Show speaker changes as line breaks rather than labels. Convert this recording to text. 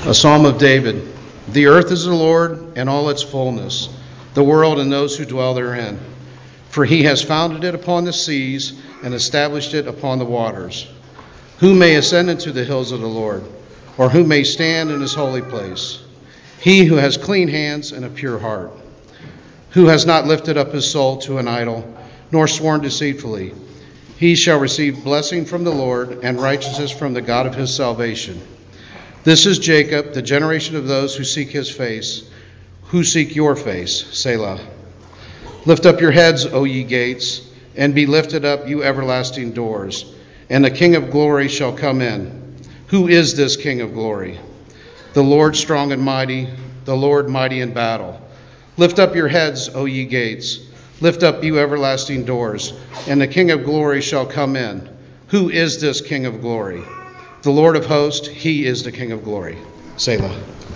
A psalm of David. The earth is the Lord and all its fullness, the world and those who dwell therein. For he has founded it upon the seas and established it upon the waters. Who may ascend into the hills of the Lord, or who may stand in his holy place? He who has clean hands and a pure heart, who has not lifted up his soul to an idol, nor sworn deceitfully. He shall receive blessing from the Lord and righteousness from the God of his salvation. This is Jacob, the generation of those who seek his face, who seek your face, Selah. Lift up your heads, O ye gates, and be lifted up, you everlasting doors, and the King of glory shall come in. Who is this King of glory? The Lord strong and mighty, the Lord mighty in battle. Lift up your heads, O ye gates, lift up, you everlasting doors, and the King of glory shall come in. Who is this King of glory? The Lord of hosts, he is the King of glory. Selah.